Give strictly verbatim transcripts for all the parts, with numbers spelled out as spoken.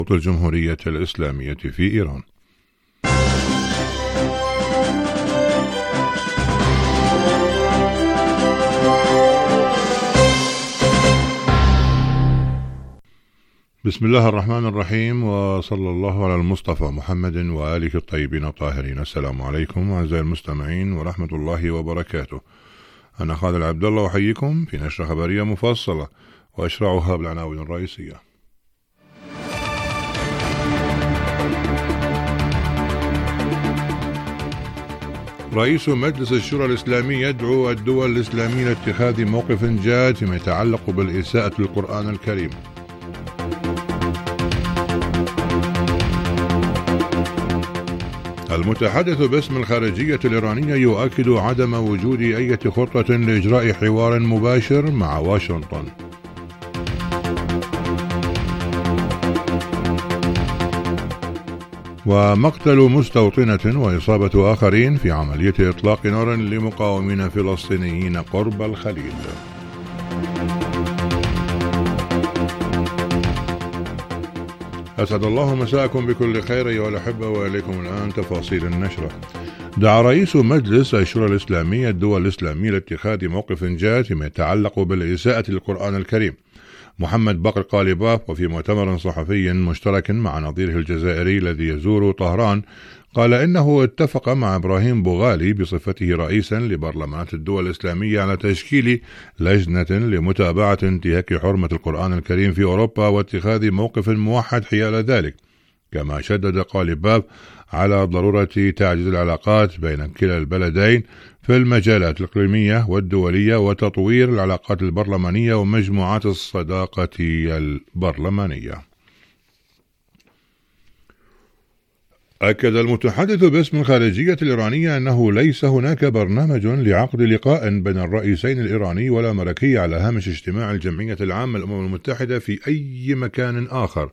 الجمهورية الإسلامية في إيران. بسم الله الرحمن الرحيم، وصلى الله على المصطفى محمد وآله الطيبين الطاهرين. السلام عليكم أعزائي المستمعين ورحمة الله وبركاته. أنا خالد العبد الله أحييكم في نشرة خبرية مفصلة وأشرعها بالعناوين الرئيسية. رئيس مجلس الشورى الإسلامي يدعو الدول الإسلامية لاتخاذ موقف جاد فيما يتعلق بالإساءة للقرآن الكريم. المتحدث باسم الخارجية الإيرانية يؤكد عدم وجود أي خطة لإجراء حوار مباشر مع واشنطن. ومقتل مستوطنة وإصابة آخرين في عملية إطلاق نار لمقاومين فلسطينيين قرب الخليل. أسعد الله مساءكم بكل خير أيها الأحبة، وإليكم الآن تفاصيل النشرة. دعا رئيس مجلس الشورى الإسلامي الدول الإسلامية لاتخاذ موقف جاد فيما يتعلق بالإساءة للقرآن الكريم. محمد بقر قالباف وفي مؤتمر صحفي مشترك مع نظيره الجزائري الذي يزور طهران قال إنه اتفق مع إبراهيم بوغالي بصفته رئيسا لبرلمانات الدول الإسلامية على تشكيل لجنة لمتابعة انتهاك حرمة القرآن الكريم في أوروبا واتخاذ موقف موحد حيال ذلك. كما شدد قالباف على ضرورة تعزيز العلاقات بين كلا البلدين في المجالات الإقليمية والدولية وتطوير العلاقات البرلمانية ومجموعات الصداقة البرلمانية. أكد المتحدث باسم الخارجية الإيرانية أنه ليس هناك برنامج لعقد لقاء بين الرئيسين الإيراني والأمريكي على هامش اجتماع الجمعية العامة للأمم المتحدة في أي مكان آخر.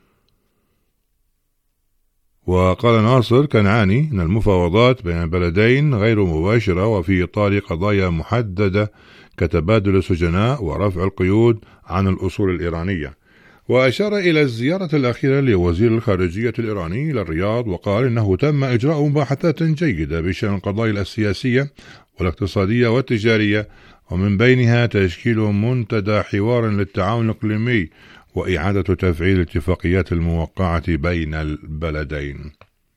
وقال ناصر كنعاني أن المفاوضات بين البلدين غير مباشرة وفي إطار قضايا محددة كتبادل السجناء ورفع القيود عن الأصول الإيرانية. وأشار إلى الزيارة الأخيرة لوزير الخارجية الإيراني إلى الرياض وقال إنه تم إجراء مباحثات جيدة بشأن القضايا السياسية والاقتصادية والتجارية، ومن بينها تشكيل منتدى حوار للتعاون الإقليمي وإعادة تفعيل الاتفاقيات الموقعة بين البلدين.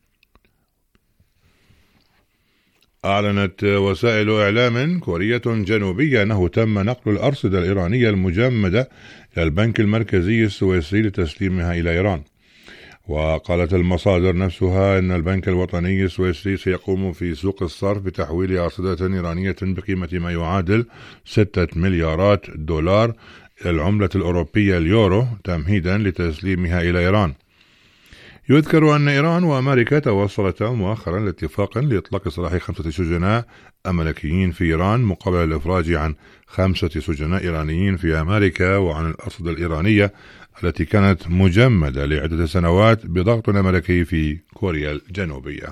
أعلنت وسائل إعلام كورية جنوبية أنه تم نقل الأرصدة الإيرانية المجمدة إلى البنك المركزي السويسري لتسليمها إلى إيران. وقالت المصادر نفسها أن البنك الوطني السويسري سيقوم في سوق الصرف بتحويل أرصدة إيرانية بقيمة ما يعادل ستة مليارات دولار إلى العملة الأوروبية اليورو تمهيدا لتسليمها إلى إيران. يذكر أن إيران وأمريكا توصلتا مؤخرا لاتفاق لإطلاق سراح خمسة سجناء أمريكيين في إيران مقابل الإفراج عن خمسة سجناء إيرانيين في أمريكا وعن الأرصدة الإيرانية التي كانت مجمدة لعدة سنوات بضغط أمريكي في كوريا الجنوبية.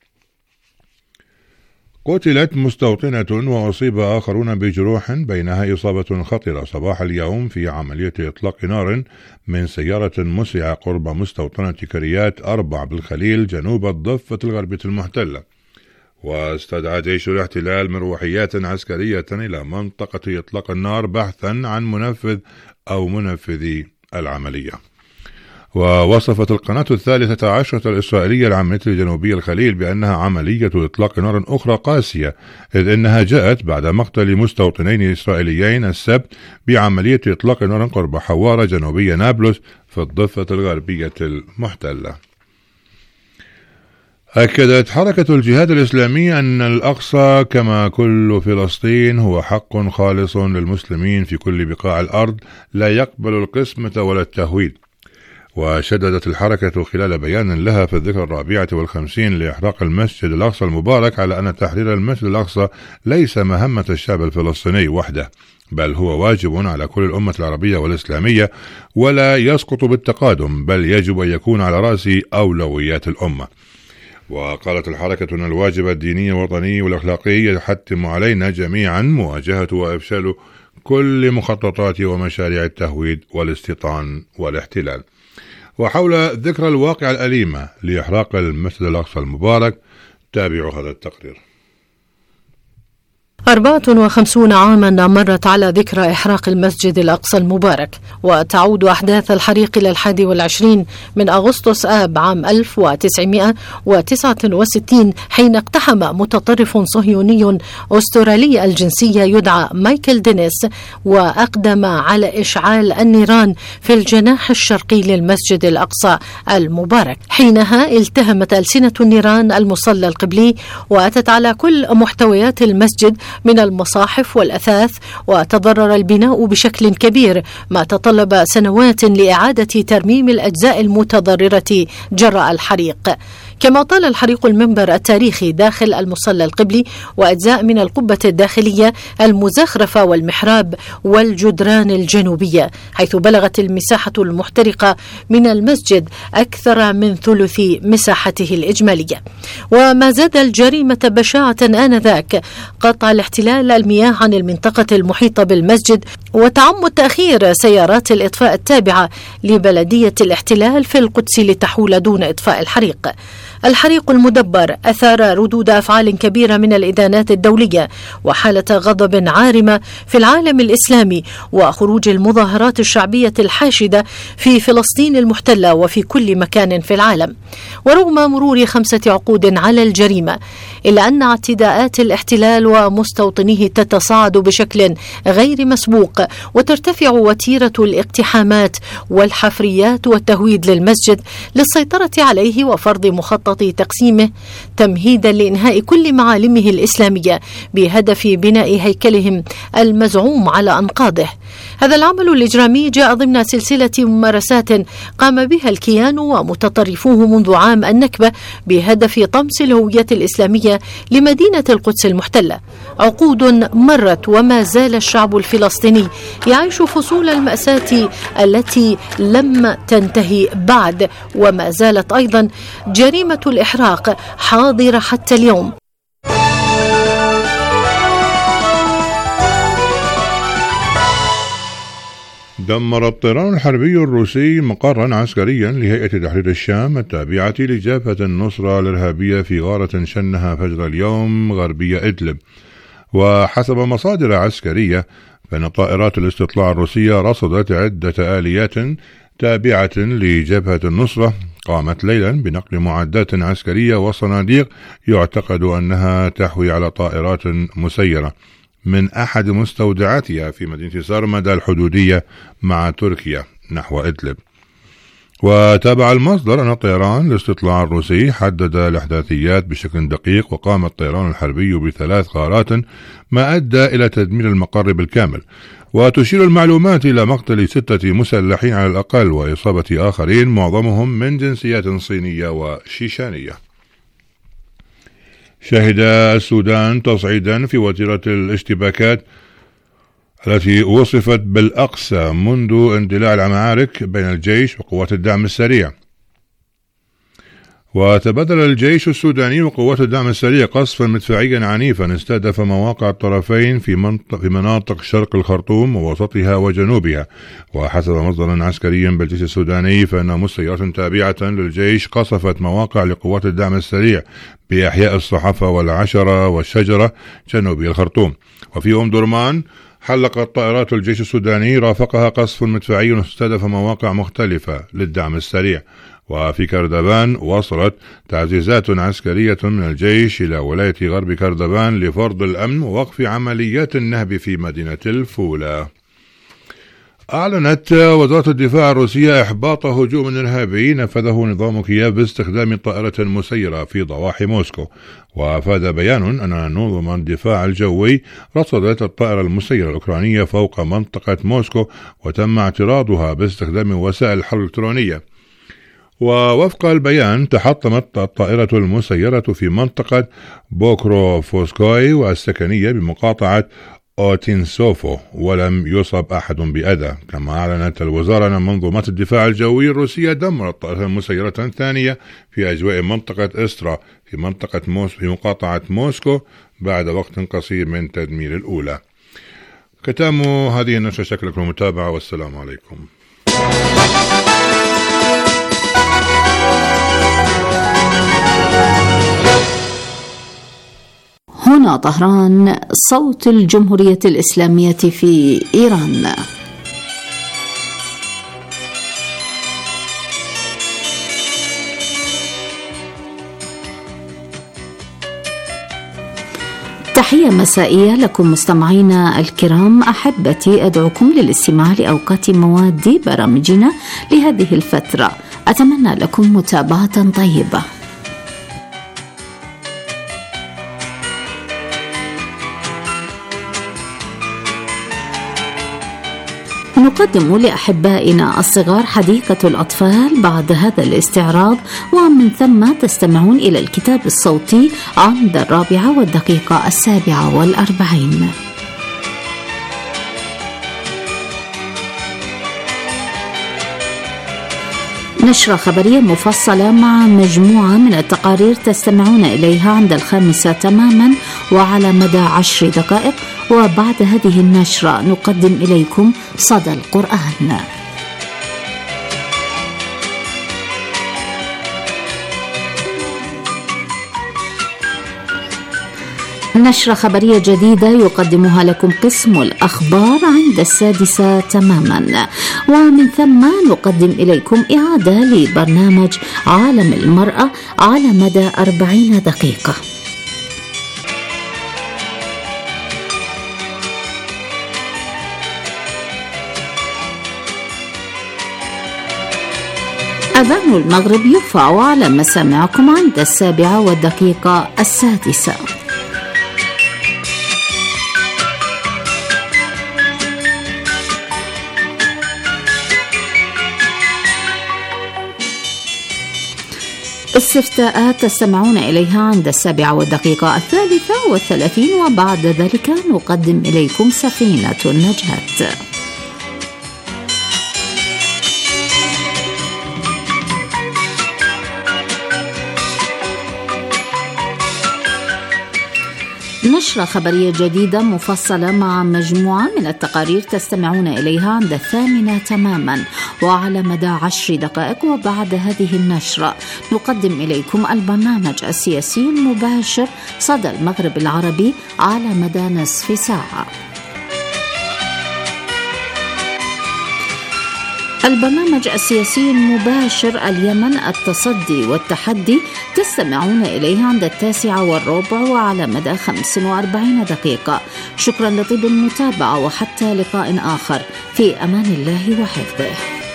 قتلت مستوطنة وأصيب آخرون بجروح بينها إصابة خطرة صباح اليوم في عملية إطلاق نار من سيارة مسرعة قرب مستوطنة كريات أربع بالخليل جنوب الضفة الغربية المحتلة. واستدعى جيش الاحتلال مروحيات عسكرية إلى منطقة إطلاق النار بحثا عن منفذ أو منفذي العملية. ووصفت القناة الثالثة عشرة الإسرائيلية العملية الجنوبية الخليل بأنها عملية إطلاق نار أخرى قاسية، إذ إنها جاءت بعد مقتل مستوطنين إسرائيليين السبت بعملية إطلاق نار قرب حوارة جنوبية نابلس في الضفة الغربية المحتلة. أكدت حركة الجهاد الإسلامي أن الأقصى كما كل فلسطين هو حق خالص للمسلمين في كل بقاع الأرض لا يقبل القسمة ولا التهويد. وشددت الحركة خلال بيان لها في الذكرى الرابعة والخمسين لإحراق المسجد الأقصى المبارك على أن تحرير المسجد الأقصى ليس مهمة الشعب الفلسطيني وحده، بل هو واجب على كل الأمة العربية والإسلامية ولا يسقط بالتقادم، بل يجب أن يكون على رأس أولويات الأمة. وقالت الحركة أن الواجب الديني والوطني والأخلاقي يحتم علينا جميعا مواجهة وإفشال كل مخططات ومشاريع التهويد والاستيطان والاحتلال. وحول ذكرى الواقعة الأليمة لإحراق المسجد الأقصى المبارك. تابعوا هذا التقرير. أربعة وخمسين عاما مرت على ذكرى إحراق المسجد الأقصى المبارك، وتعود أحداث الحريق إلى الحادي والعشرين من أغسطس آب عام ألف وتسعمائة وتسعة وستين، حين اقتحم متطرف صهيوني أسترالي الجنسية يدعى مايكل دينيس وأقدم على إشعال النيران في الجناح الشرقي للمسجد الأقصى المبارك. حينها التهمت ألسنة النيران المصلى القبلي، وأتت على كل محتويات المسجد من المصاحف والأثاث، وتضرر البناء بشكل كبير، ما تطلب سنوات لإعادة ترميم الأجزاء المتضررة جراء الحريق. كما طال الحريق المنبر التاريخي داخل المصلى القبلي وأجزاء من القبة الداخلية المزخرفة والمحراب والجدران الجنوبية، حيث بلغت المساحة المحترقة من المسجد أكثر من ثلث مساحته الإجمالية. وما زاد الجريمة بشاعة آنذاك قطع الاحتلال المياه عن المنطقة المحيطة بالمسجد، وتعمد تأخير سيارات الإطفاء التابعة لبلدية الاحتلال في القدس لتحول دون إطفاء الحريق. الحريق المدبر أثار ردود أفعال كبيرة من الإدانات الدولية وحالة غضب عارمة في العالم الإسلامي، وخروج المظاهرات الشعبية الحاشدة في فلسطين المحتلة وفي كل مكان في العالم. ورغم مرور خمسة عقود على الجريمة، إلا أن اعتداءات الاحتلال ومستوطنيه تتصاعد بشكل غير مسبوق، وترتفع وتيرة الاقتحامات والحفريات والتهويد للمسجد للسيطرة عليه وفرض مخطط تقسيمه تمهيدا لإنهاء كل معالمه الإسلامية بهدف بناء هيكلهم المزعوم على أنقاضه. هذا العمل الإجرامي جاء ضمن سلسلة ممارسات قام بها الكيان ومتطرفوه منذ عام النكبة بهدف طمس الهوية الإسلامية لمدينة القدس المحتلة. عقود مرت وما زال الشعب الفلسطيني يعيش فصول المأساة التي لم تنتهي بعد، وما زالت أيضا جريمة الإحراق حاضرة حتى اليوم. دمر الطيران الحربي الروسي مقرا عسكريا لهيئة تحرير الشام التابعة لجبهة النصرة الإرهابية في غارة شنها فجر اليوم غربية إدلب. وحسب مصادر عسكرية فإن طائرات الاستطلاع الروسية رصدت عدة آليات تابعة لجبهة النصرة قامت ليلا بنقل معدات عسكرية وصناديق يعتقد أنها تحوي على طائرات مسيرة من أحد مستودعاتها في مدينة سرمدة الحدودية مع تركيا نحو إدلب. وتابع المصدر أن طيران الاستطلاع الروسي حدد الأحداثيات بشكل دقيق، وقام الطيران الحربي بثلاث غارات ما أدى إلى تدمير المقر بالكامل. وتشير المعلومات إلى مقتل ستة مسلحين على الأقل وإصابة آخرين معظمهم من جنسيات صينية وشيشانية. شهد السودان تصعيدا في وتيرة الاشتباكات التي وصفت بالأقصى منذ اندلاع المعارك بين الجيش وقوات الدعم السريع. وتبادل الجيش السوداني وقوات الدعم السريع قصفا مدفعيا عنيفا استهدف مواقع الطرفين في منطقة, في مناطق شرق الخرطوم ووسطها وجنوبها. وحسب مصدر عسكري بالجيش السوداني فإن مسيرات تابعة للجيش قصفت مواقع لقوات الدعم السريع بأحياء الصحافة والعشرة والشجرة جنوبي الخرطوم. وفي أم درمان حلقت طائرات الجيش السوداني رافقها قصف مدفعي استهدف مواقع مختلفة للدعم السريع. وفي كردبان وصلت تعزيزات عسكرية من الجيش إلى ولاية غرب كردبان لفرض الأمن ووقف عمليات النهب في مدينة الفولة. أعلنت وزارة الدفاع الروسية إحباط هجوم إرهابي نفذه نظام كييف باستخدام طائرة مسيرة في ضواحي موسكو. وأفاد بيان أن نظم الدفاع الجوي رصدت الطائرة المسيرة الأوكرانية فوق منطقة موسكو وتم اعتراضها باستخدام وسائل الحرب الإلكترونية. ووفق البيان تحطمت الطائرة المسيرة في منطقة بوكروفوسكوي والسكنية بمقاطعة أوتينسوفو ولم يصب أحد بأذى. كما أعلنت الوزارة أن منظومات الدفاع الجوي الروسية دمرت طائرة مسيرة ثانية في أجواء منطقة إسترا في منطقة موسكو في مقاطعة موسكو بعد وقت قصير من تدمير الأولى. ختام هذه النشرة، شكرا لكم المتابعة والسلام عليكم. هنا طهران، صوت الجمهورية الإسلامية في إيران. تحية مسائية لكم مستمعينا الكرام. أحبتي، أدعوكم للاستماع لأوقات مواد برامجنا لهذه الفترة. أتمنى لكم متابعة طيبة. نقدم لأحبائنا الصغار حديقة الأطفال بعد هذا الاستعراض، ومن ثم تستمعون إلى الكتاب الصوتي عند الرابعة والدقيقة السابعة والأربعين. نشرة خبرية مفصلة مع مجموعة من التقارير تستمعون إليها عند الخامسة تماما وعلى مدى عشر دقائق، وبعد هذه النشرة نقدم إليكم صدى القرآن. نشرة خبرية جديدة يقدمها لكم قسم الأخبار عند السادسة تماما، ومن ثم نقدم إليكم إعادة لبرنامج عالم المرأة على مدى أربعين دقيقة. أذان المغرب يرفع على مسامعكم عند السابعة والدقيقة السادسة. استفتاءات تستمعون إليها عند السابعة والدقيقة الثالثة والثلاثين، وبعد ذلك نقدم إليكم سفينة النجاة. نشرة خبرية جديدة مفصلة مع مجموعة من التقارير تستمعون إليها عند الثامنة تماما وعلى مدى عشر دقائق، وبعد هذه النشرة نقدم إليكم البرنامج السياسي المباشر صدى المغرب العربي على مدى نصف ساعة. البرنامج السياسي المباشر اليمن التصدي والتحدي تستمعون إليه عند التاسعة والربع وعلى مدى خمس وأربعين دقيقة. شكرا لطيب المتابعة، وحتى لقاء آخر في أمان الله وحفظه.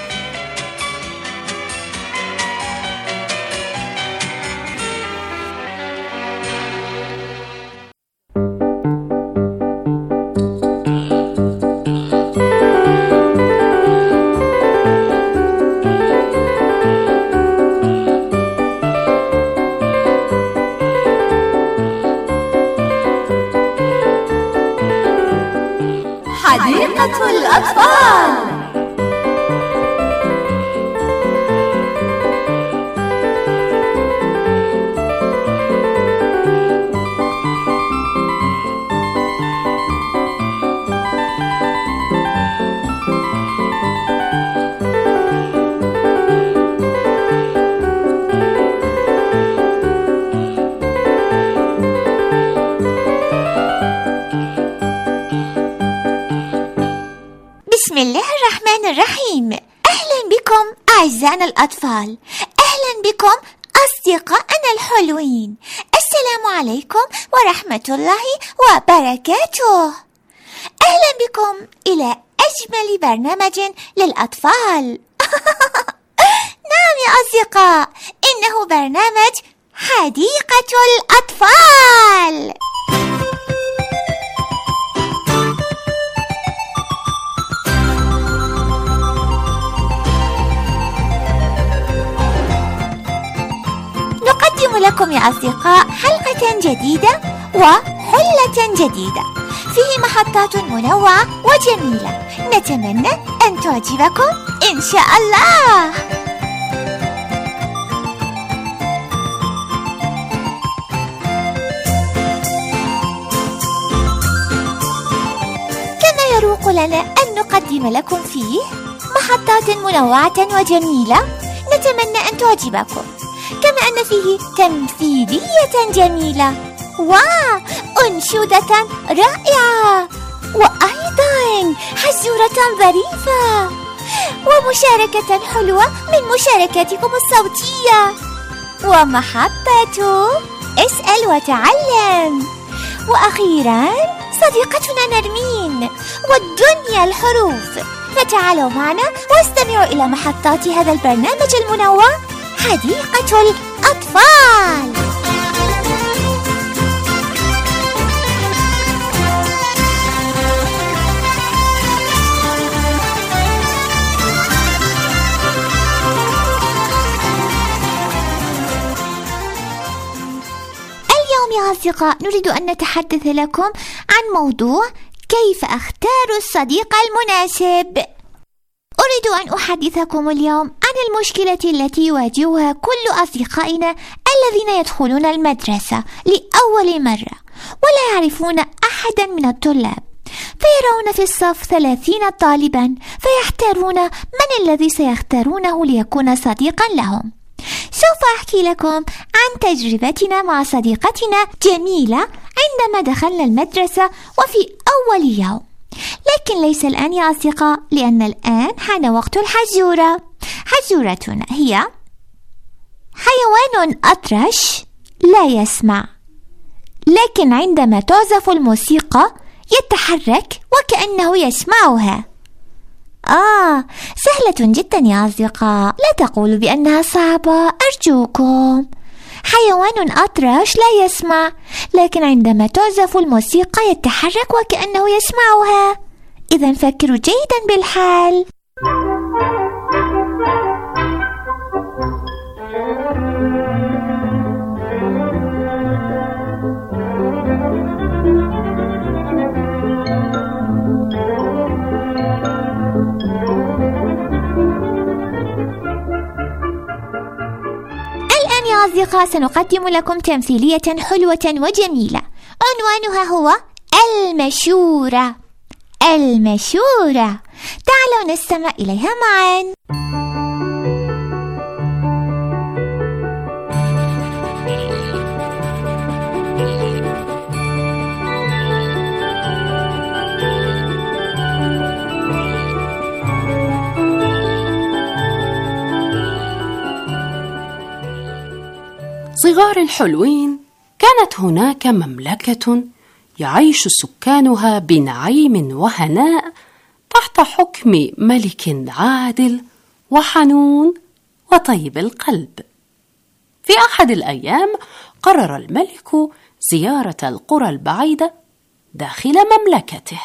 حديقة الأطفال. بسم الله الرحمن الرحيم. أهلا بكم أعزائنا الأطفال، أهلا بكم أصدقائنا الحلوين. السلام عليكم ورحمة الله وبركاته. أهلا بكم إلى أجمل برنامج للأطفال. نعم يا أصدقاء، إنه برنامج حديقة الأطفال. نقدم لكم يا أصدقاء حلقة جديدة وحلة جديدة فيه محطات منوعة وجميلة، نتمنى أن تعجبكم إن شاء الله. كما يروق لنا أن نقدم لكم فيه محطات منوعة وجميلة، نتمنى أن تعجبكم، كما أن فيه تمثيلية جميلة واو، أنشودة رائعة، وأيضا حزورة ظريفة، ومشاركة حلوة من مشاركاتكم الصوتية، ومحطة اسأل وتعلم، وأخيرا صديقتنا نرمين، والدنيا الحروف. فتعالوا معنا واستمعوا إلى محطات هذا البرنامج المنوع حديقة الأطفال. اليوم يا أصدقاء نريد أن نتحدث لكم عن موضوع كيف أختار الصديق المناسب. أريد أن أحدثكم اليوم عن المشكلة التي يواجهها كل أصدقائنا الذين يدخلون المدرسة لأول مرة ولا يعرفون أحدا من الطلاب، فيرون في الصف ثلاثين طالبا فيحتارون من الذي سيختارونه ليكون صديقا لهم. سوف أحكي لكم عن تجربتنا مع صديقتنا جميلة عندما دخلنا المدرسة وفي أول يوم، لكن ليس الآن يا أصدقاء، لأن الآن حان وقت الحزورة. حزورتنا هي: حيوان أطرش لا يسمع، لكن عندما تعزف الموسيقى يتحرك وكأنه يسمعها. آه سهلة جدا يا أصدقاء، لا تقولوا بأنها صعبة أرجوكم. حيوان أطرش لا يسمع، لكن عندما تعزف الموسيقى يتحرك وكأنه يسمعها. إذن فكروا جيدا بالحال. أصدقاء سنقدم لكم تمثيلية حلوة وجميلة عنوانها هو المشورة. المشورة، تعالوا نستمع إليها معا. صغار الحلوين، كانت هناك مملكة يعيش سكانها بنعيم وهناء تحت حكم ملك عادل وحنون وطيب القلب. في أحد الأيام قرر الملك زيارة القرى البعيدة داخل مملكته.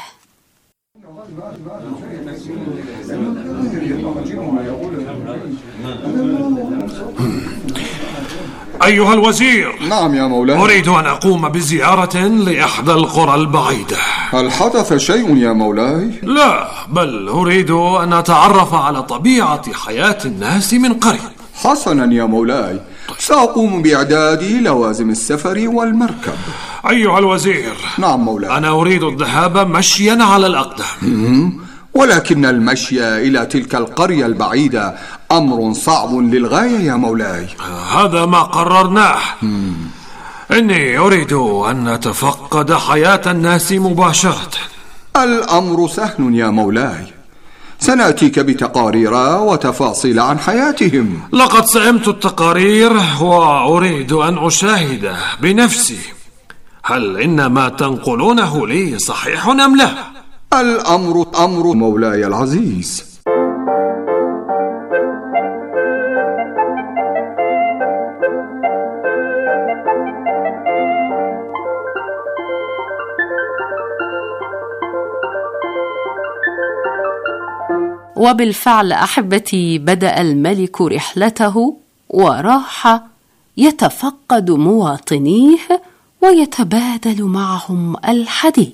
أيها الوزير. نعم يا مولاي. أريد أن أقوم بزيارة لإحدى القرى البعيدة. هل حدث شيء يا مولاي؟ لا، بل أريد أن أتعرف على طبيعة حياة الناس من قريب. حسنا يا مولاي، سأقوم بإعداد لوازم السفر والمركب. أيها الوزير. نعم مولاي. أنا أريد الذهاب مشيا على الأقدام. ولكن المشي إلى تلك القرية البعيدة أمر صعب للغاية يا مولاي. هذا ما قررناه. إني أريد أن أتفقد حياة الناس مباشرة. الأمر سهل يا مولاي، سنأتيك بتقارير وتفاصيل عن حياتهم. لقد سئمت التقارير وأريد أن أشاهد بنفسي. هل إن ما تنقلونه لي صحيح أم لا؟ الأمر أمر مولاي العزيز. وبالفعل أحبتي بدأ الملك رحلته وراح يتفقد مواطنيه ويتبادل معهم الحديث.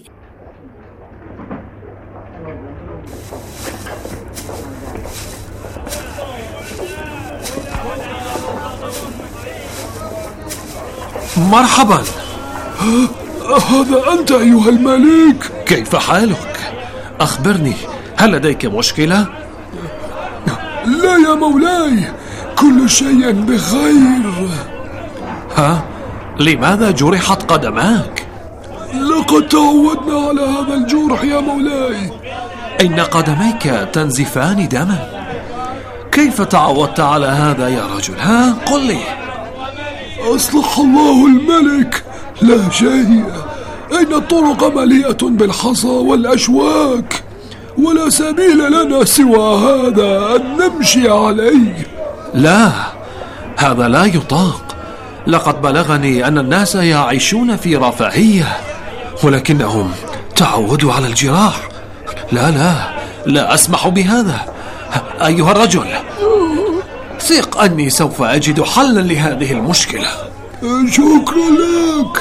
مرحبا. هذا أنت أيها الملك؟ كيف حالك؟ أخبرني، هل لديك مشكلة؟ لا يا مولاي، كل شيء بخير. ها؟ لماذا جرحت قدماك؟ لقد تعودنا على هذا الجرح يا مولاي. إن قدميك تنزفان دما. كيف تعودت على هذا يا رجل؟ ها قل لي. أصلح الله الملك، لا شيء. إن الطرق مليئة بالحصى والأشواك، ولا سبيل لنا سوى هذا أن نمشي عليه. لا، هذا لا يطاق. لقد بلغني أن الناس يعيشون في رفاهية، ولكنهم تعودوا على الجراح. لا لا لا أسمح بهذا. أيها الرجل، ثق أني سوف أجد حلا لهذه المشكلة. شكرا لك.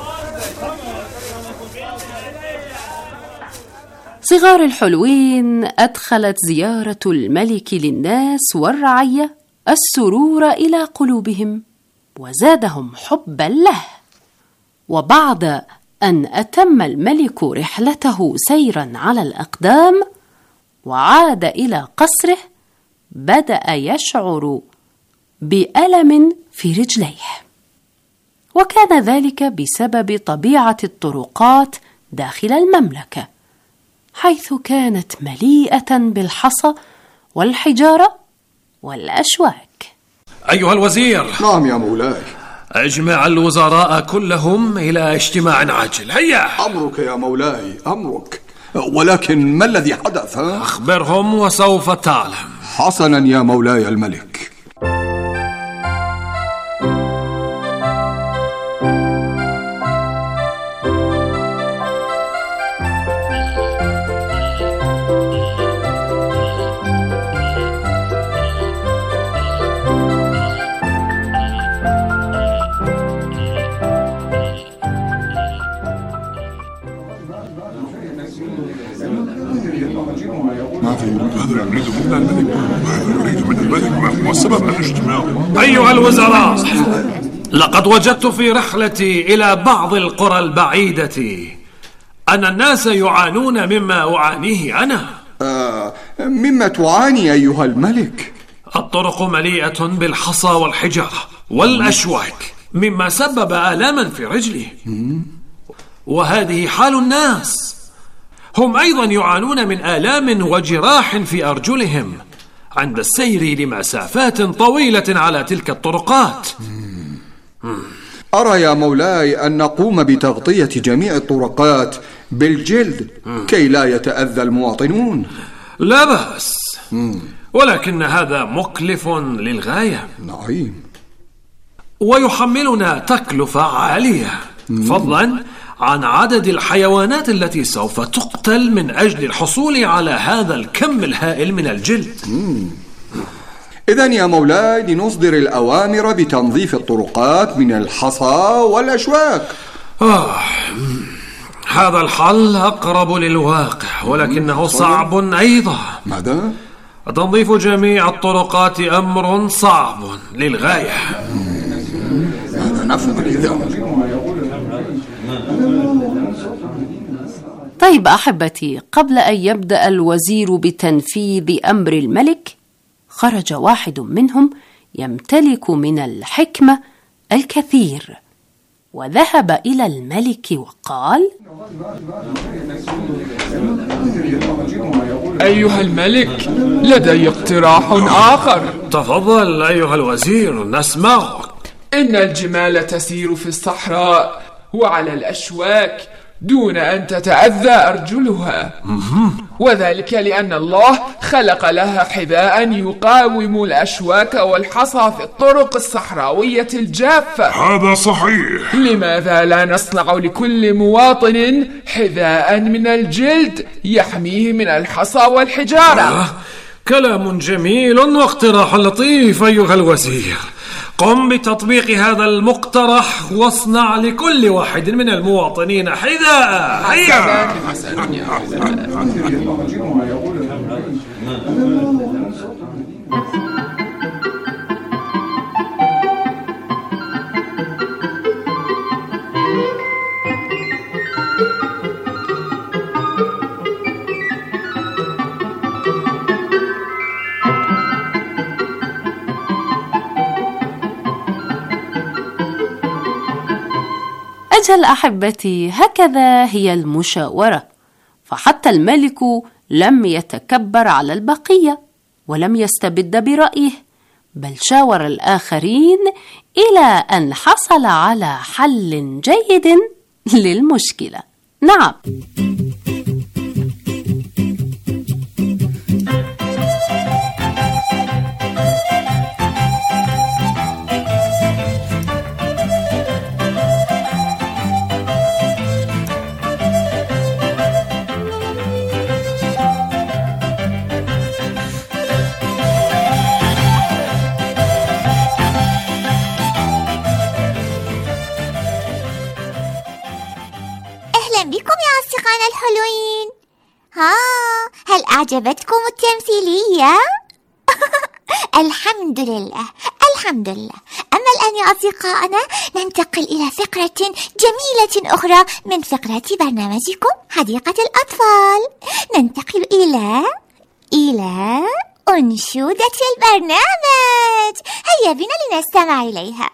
صغار الحلوين أدخلت زيارة الملك للناس والرعية السرور إلى قلوبهم، وزادهم حبا له. وبعد أن أتم الملك رحلته سيرا على الأقدام وعاد إلى قصره، بدأ يشعر بألم في رجليه، وكان ذلك بسبب طبيعة الطرقات داخل المملكة، حيث كانت مليئة بالحصى والحجارة والأشواك. أيها الوزير. نعم يا مولاي. اجمع الوزراء كلهم إلى اجتماع عاجل. هيا. أمرك يا مولاي، أمرك. ولكن ما الذي حدث؟ أخبرهم وسوف تعلم. حسنا يا مولاي الملك. أيها الوزراء، لقد وجدت في رحلتي إلى بعض القرى البعيدة أن الناس يعانون مما أعانيه أنا. آه، مما تعاني أيها الملك؟ الطرق مليئة بالحصى والحجارة والأشواك، مما سبب آلاما في رجلي. وهذه حال الناس، هم أيضا يعانون من آلام وجراح في أرجلهم عند السير لمسافات طويلة على تلك الطرقات. أرى يا مولاي أن نقوم بتغطية جميع الطرقات بالجلد كي لا يتأذى المواطنون. لا بأس، ولكن هذا مكلف للغاية. نعم. ويحملنا تكلفة عالية، فضلا عن عدد الحيوانات التي سوف تقتل من أجل الحصول على هذا الكم الهائل من الجلد. إذن يا مولاي لنصدر الأوامر بتنظيف الطرقات من الحصى والأشواك. آه، هذا الحل أقرب للواقع، ولكنه صعب أيضا. ماذا؟ تنظيف جميع الطرقات أمر صعب للغاية. هذا نفهم الإذن. طيب أحبتي، قبل أن يبدأ الوزير بتنفيذ أمر الملك، خرج واحد منهم يمتلك من الحكمة الكثير، وذهب إلى الملك وقال: أيها الملك، لدي اقتراح آخر. تفضل أيها الوزير، نسمعك. إن الجمال تسير في الصحراء وعلى الأشواك دون أن تتأذى أرجلها، وذلك لأن الله خلق لها حذاء يقاوم الأشواك والحصى في الطرق الصحراوية الجافة. هذا صحيح. لماذا لا نصنع لكل مواطن حذاء من الجلد يحميه من الحصى والحجارة؟ آه، كلام جميل واقتراح لطيف أيها الوزير. قم بتطبيق هذا المقترح واصنع لكل واحد من المواطنين حذاء. هيا. أجل أحبتي، هكذا هي المشاورة. فحتى الملك لم يتكبر على البقية ولم يستبد برأيه، بل شاور الآخرين إلى أن حصل على حل جيد للمشكلة. نعم، بكم يا أصدقائنا الحلوين. ها، هل أعجبتكم التمثيلية؟ الحمد لله الحمد لله. أما الآن يا أصدقائنا ننتقل إلى فقرة جميلة أخرى من فقرات برنامجكم حديقة الأطفال. ننتقل إلى إلى أنشودة البرنامج. هيا بنا لنستمع إليها.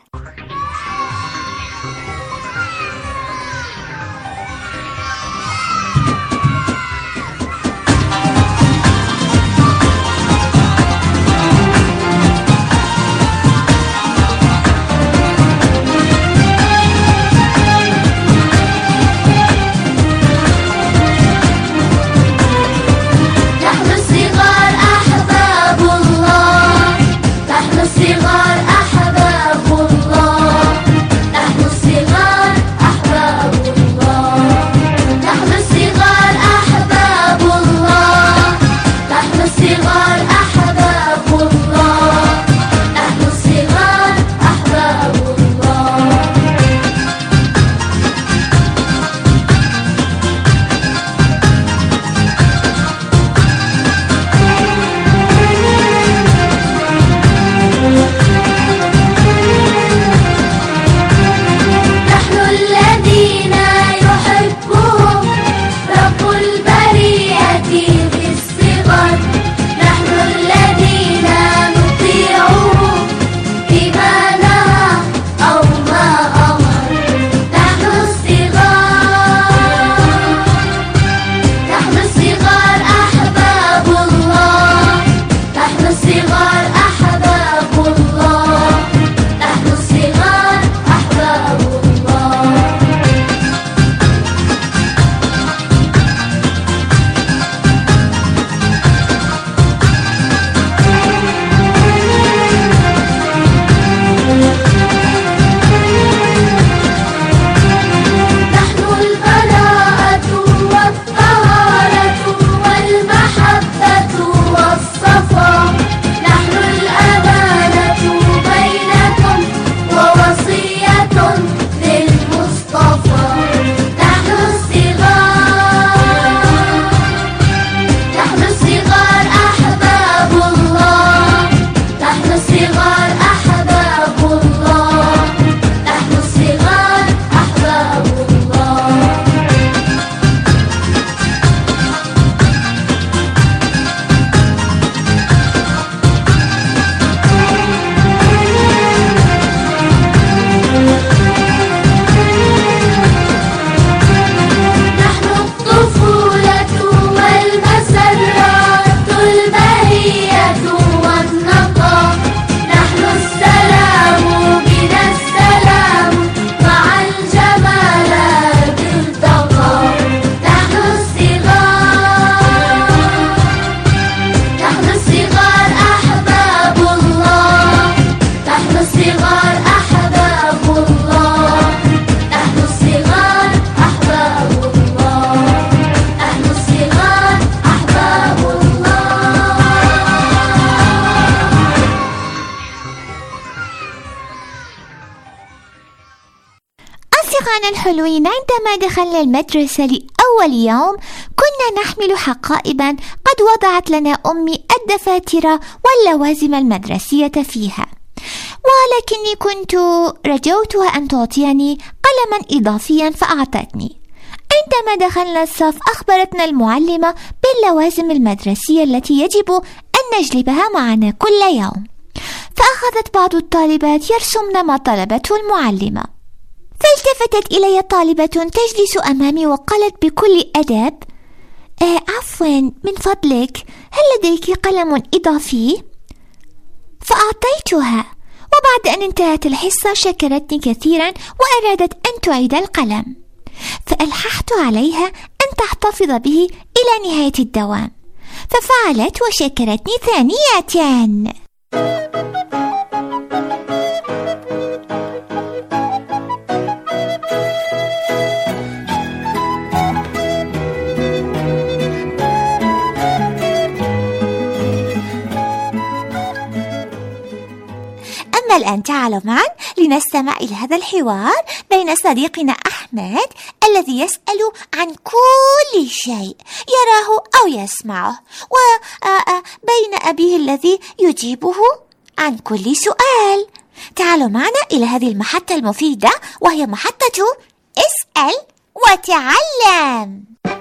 أصدقائنا الحلوين، عندما دخلنا المدرسة لأول يوم كنا نحمل حقائبا قد وضعت لنا أمي الدفاتر واللوازم المدرسية فيها، ولكني كنت رجوتها أن تعطيني قلما إضافيا فأعطتني. عندما دخلنا الصف أخبرتنا المعلمة باللوازم المدرسية التي يجب أن نجلبها معنا كل يوم، فأخذت بعض الطالبات يرسمن ما طلبته المعلمة، فالتفتت إلي طالبة تجلس أمامي وقالت بكل أدب: آه عفوا، من فضلك هل لديك قلم إضافي؟ فأعطيتها، وبعد أن انتهت الحصة شكرتني كثيرا وأرادت أن تعيد القلم، فألححت عليها أن تحتفظ به إلى نهاية الدوام، ففعلت وشكرتني ثانية. أما الآن تعالوا معا لنستمع إلى هذا الحوار بين صديقنا أحمد الذي يسأل عن كل شيء يراه أو يسمعه، وبين أبيه الذي يجيبه عن كل سؤال. تعالوا معنا إلى هذه المحطة المفيدة، وهي محطة اسأل وتعلم.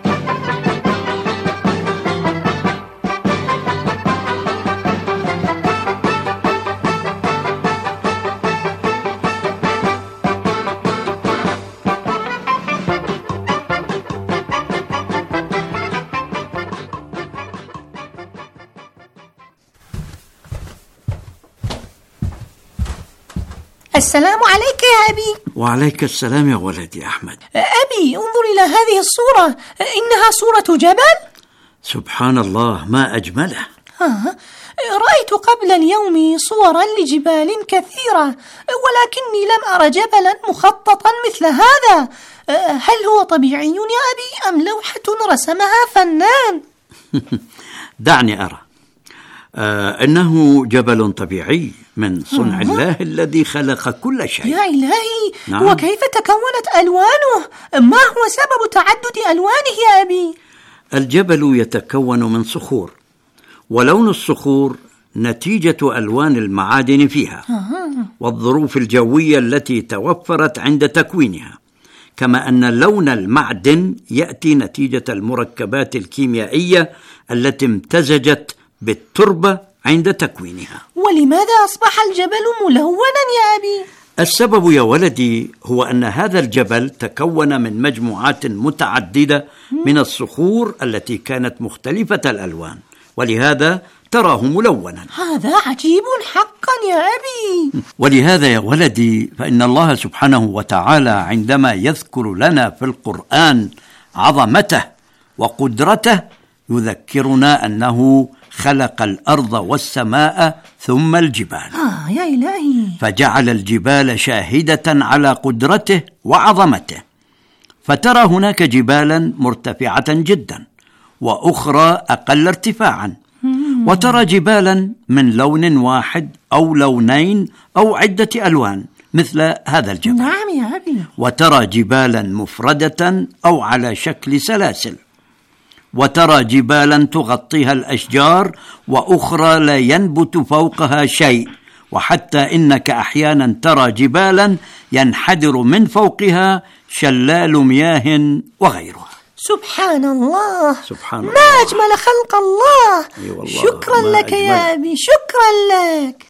السلام عليك يا أبي. وعليك السلام يا ولدي أحمد. أبي، انظر إلى هذه الصورة، إنها صورة جبل. سبحان الله، ما أجمله. آه. رأيت قبل اليوم صورا لجبال كثيرة، ولكني لم أرى جبلا مخططا مثل هذا. هل هو طبيعي يا أبي أم لوحة رسمها فنان؟ دعني أرى. آه إنه جبل طبيعي من صنع الله الذي خلق كل شيء. يا إلهي، نعم. وكيف تكونت ألوانه؟ ما هو سبب تعدد ألوانه يا أبي؟ الجبل يتكون من صخور، ولون الصخور نتيجة ألوان المعادن فيها والظروف الجوية التي توفرت عند تكوينها، كما أن لون المعدن يأتي نتيجة المركبات الكيميائية التي امتزجت بالتربة عند تكوينها. ولماذا أصبح الجبل ملونا يا أبي؟ السبب يا ولدي هو أن هذا الجبل تكون من مجموعات متعددة من الصخور التي كانت مختلفة الألوان، ولهذا تراه ملونا. هذا عجيب حقا يا أبي. ولهذا يا ولدي فإن الله سبحانه وتعالى عندما يذكر لنا في القرآن عظمته وقدرته يذكرنا أنه خلق الأرض والسماء ثم الجبال. آه يا إلهي. فجعل الجبال شاهدة على قدرته وعظمته، فترى هناك جبالا مرتفعة جدا وأخرى أقل ارتفاعا، وترى جبالا من لون واحد أو لونين أو عدة ألوان مثل هذا الجبل. نعم يا أبي. وترى جبالا مفردة أو على شكل سلاسل، وترى جبالا تغطيها الأشجار وأخرى لا ينبت فوقها شيء، وحتى إنك أحيانا ترى جبالا ينحدر من فوقها شلال مياه وغيرها. سبحان الله. سبحان الله. ما أجمل خلق الله. أي شكرا لك أجمل. يا أبي، شكرا لك.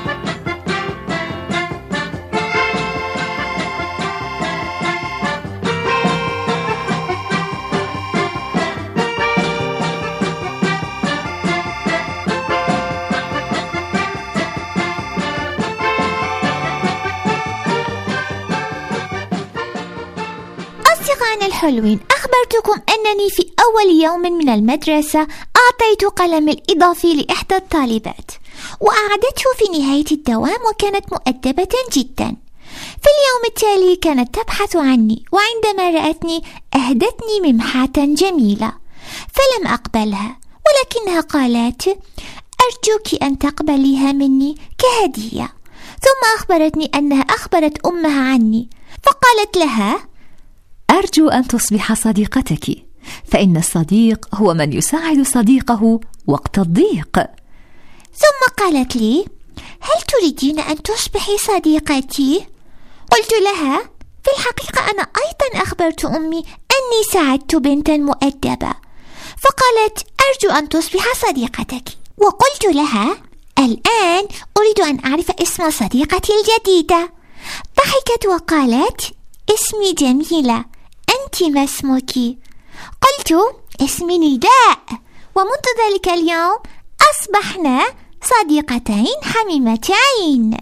أصدقائنا الحلوين، أخبرتكم أنني في أول يوم من المدرسة أعطيت قلم الإضافي لإحدى الطالبات وأعدته في نهاية الدوام، وكانت مؤدبة جدا. في اليوم التالي كانت تبحث عني، وعندما رأتني أهدتني ممحاة جميلة، فلم أقبلها، ولكنها قالت: أرجوك أن تقبليها مني كهدية. ثم أخبرتني أنها أخبرت أمها عني، فقالت لها: أرجو أن تصبح صديقتك، فإن الصديق هو من يساعد صديقه وقت الضيق. ثم قالت لي: هل تريدين أن تصبحي صديقتي؟ قلت لها: في الحقيقة أنا أيضا أخبرت أمي أني ساعدت بنتا مؤدبة. فقالت: أرجو أن تصبح صديقتك. وقلت لها: الآن أريد أن أعرف اسم صديقتي الجديدة. ضحكت وقالت: اسمي جميلة، أنت ما اسمك؟ قلت اسمي نداء. ومنذ ذلك اليوم أصبحنا صديقتين حميمتين.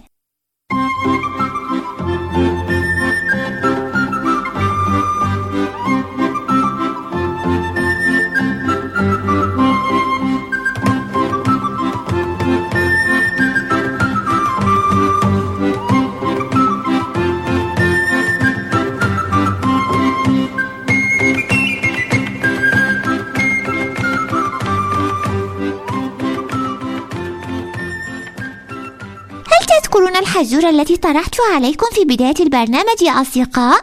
تذكرون الحزورة التي طرحتها عليكم في بداية البرنامج يا أصدقاء؟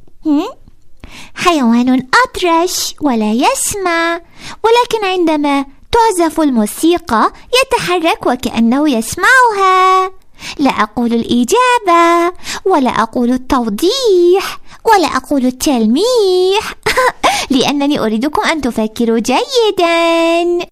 حيوان أطرش ولا يسمع، ولكن عندما تعزف الموسيقى يتحرك وكأنه يسمعها. لا أقول الإجابة ولا أقول التوضيح ولا أقول التلميح لأنني أريدكم أن تفكروا جيدا.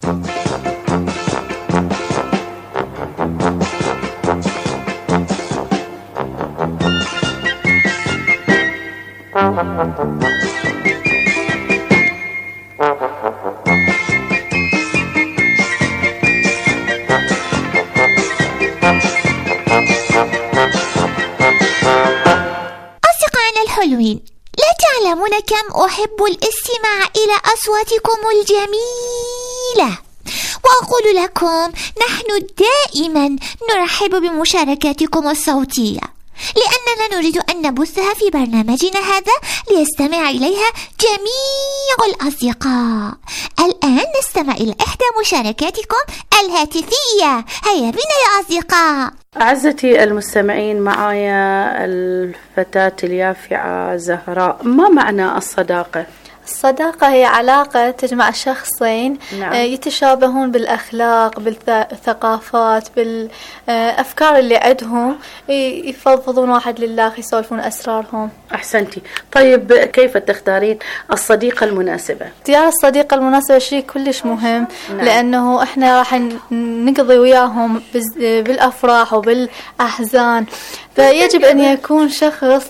أصدقائنا الحلوين، لا تعلمون كم أحب الاستماع إلى أصواتكم الجميلة، وأقول لكم نحن دائما نرحب بمشاركاتكم الصوتية، لأننا نريد أن نبثها في برنامجنا هذا ليستمع إليها جميع الأصدقاء. الآن نستمع إلى إحدى مشاركاتكم الهاتفية. هيا بنا يا أصدقاء. أعزتي المستمعين، معايا الفتاة اليافعة زهراء. ما معنى الصداقة؟ الصداقة هي علاقة تجمع شخصين نعم. يتشابهون بالأخلاق، بالثقافات، بالأفكار اللي عندهم، يفضفضون واحد لله، يسولفون أسرارهم. أحسنتي. طيب كيف تختارين الصديقة المناسبة؟ اختيار الصديقة المناسبة شيء كلش مهم نعم. لأنه إحنا راح نقضي وياهم بالأفراح وبالأحزان، فيجب أن يكون شخص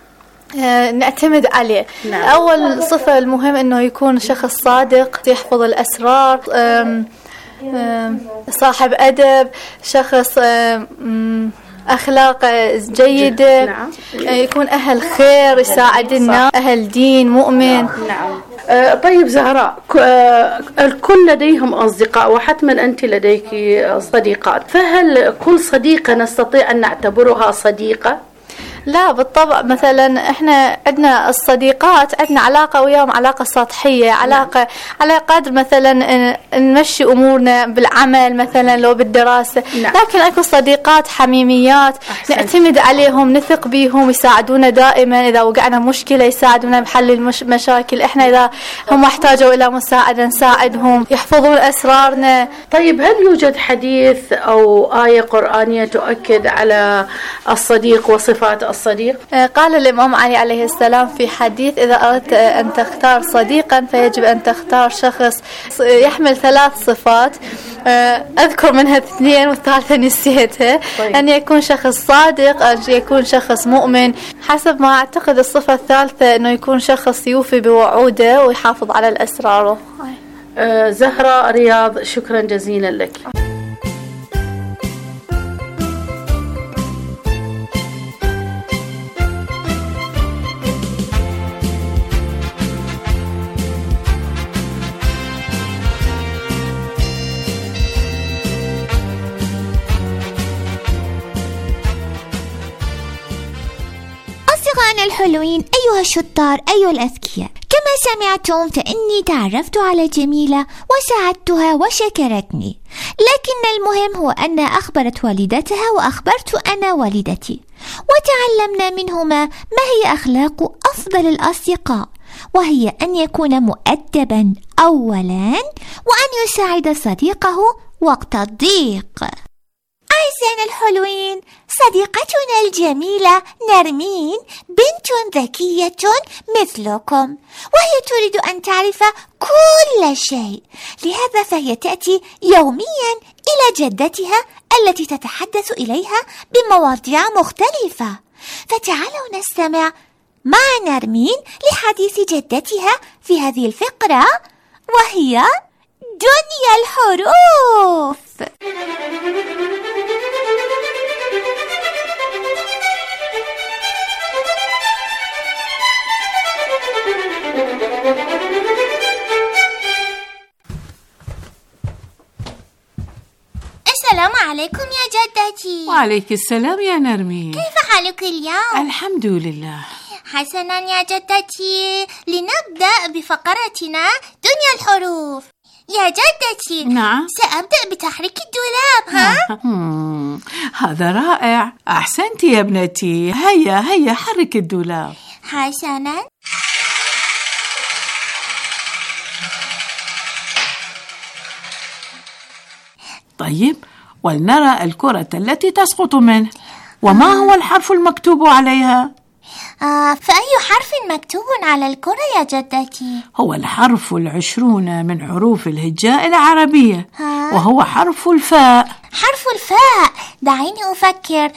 نعتمد عليه. نعم. أول صفة المهم أنه يكون شخص صادق، يحفظ الأسرار، أم أم صاحب أدب، شخص أخلاق جيدة. نعم. يكون أهل خير، يساعد الناس، أهل دين، مؤمن. نعم. أه طيب زهراء، الكل لديهم أصدقاء وحتما أنت لديك صديقات، فهل كل صديقة نستطيع أن نعتبرها صديقة؟ لا بالطبع. مثلا احنا عندنا الصديقات عندنا علاقة وياهم علاقة سطحية، علاقة نعم. على قدر مثلا نمشي امورنا بالعمل مثلا لو بالدراسة نعم. لكن اكو صديقات حميميات أحسن. نعتمد عليهم، نثق بيهم، يساعدونا دائما اذا وقعنا مشكلة، يساعدونا بحل المشاكل، احنا اذا هم احتاجوا الى مساعدة نساعدهم، يحفظون اسرارنا. طيب هل يوجد حديث او آية قرآنية تؤكد على الصديق وصفات الصديق؟ قال الإمام علي عليه السلام في حديث: إذا أردت أن تختار صديقا فيجب أن تختار شخص يحمل ثلاث صفات، أذكر منها اثنين والثالثة نسيتها. طيب. أن يكون شخص صادق، أن يكون شخص مؤمن. حسب ما أعتقد الصفة الثالثة أنه يكون شخص يوفي بوعوده ويحافظ على الأسرار. أه زهراء رياض، شكرا جزيلا لك. أصدقائنا الحلوين، أيها الشطار، أيها الأذكياء، كما سمعتم فإني تعرفت على جميلة وساعدتها وشكرتني، لكن المهم هو أن أخبرت والدتها وأخبرت أنا والدتي، وتعلمنا منهما ما هي أخلاق أفضل الأصدقاء، وهي أن يكون مؤدبا أولا، وأن يساعد صديقه وقت الضيق. أعزائنا الحلوين، صديقتنا الجميلة نرمين بنت ذكية مثلكم، وهي تريد أن تعرف كل شيء، لهذا فهي تأتي يوميا إلى جدتها التي تتحدث إليها بمواضيع مختلفة. فتعالوا نستمع مع نرمين لحديث جدتها في هذه الفقرة، وهي دنيا الحروف. السلام عليكم يا جدتي. وعليك السلام يا نرمين. كيف حالك اليوم؟ الحمد لله. حسنا يا جدتي، لنبدأ بفقرتنا دنيا الحروف. يا جدتي، نعم، سأبدأ بتحريك الدولاب. ها؟ مم. هذا رائع، أحسنت يا ابنتي. هيا هيا حرك الدولاب. حسنا. طيب، ولنرى الكرة التي تسقط منه. وما هو الحرف المكتوب عليها؟ آه، فأي حرف مكتوب على الكرة يا جدتي؟ هو الحرف العشرون من حروف الهجاء العربية، ها؟ وهو حرف الفاء. حرف الفاء، دعيني أفكر.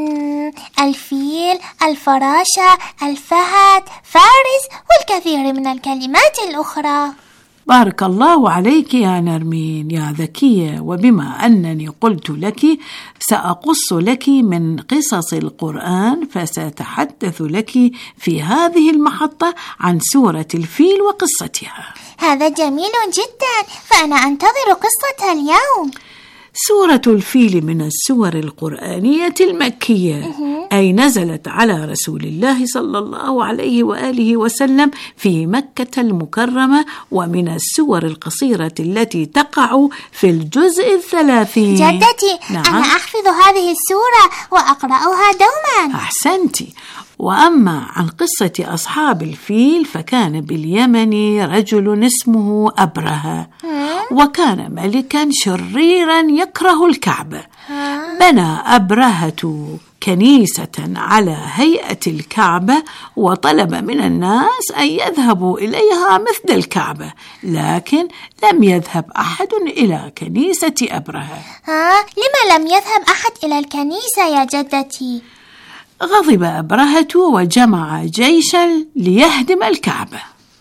الفيل، الفراشة، الفهد، فارس، والكثير من الكلمات الأخرى. بارك الله عليك يا نرمين يا ذكية. وبما أنني قلت لك سأقص لك من قصص القرآن، فسأتحدث لك في هذه المحطة عن سورة الفيل وقصتها. هذا جميل جدا، فأنا أنتظر قصة اليوم. سورة الفيل من السور القرآنية المكية، أي نزلت على رسول الله صلى الله عليه وآله وسلم في مكة المكرمة، ومن السور القصيرة التي تقع في الجزء الثلاثين. جدتي، نعم؟ أنا أحفظ هذه السورة وأقرأها دوما. أحسنتي. وأما عن قصة أصحاب الفيل، فكان باليمن رجل اسمه أبرهة، وكان ملكا شريرا يكره الكعبة. بنى أبرهة كنيسة على هيئة الكعبة، وطلب من الناس أن يذهبوا إليها مثل الكعبة، لكن لم يذهب أحد إلى كنيسة أبرهة. ها؟ لما لم يذهب أحد إلى الكنيسة يا جدتي؟ غضب أبرهة وجمع جيشا ليهدم الكعبة.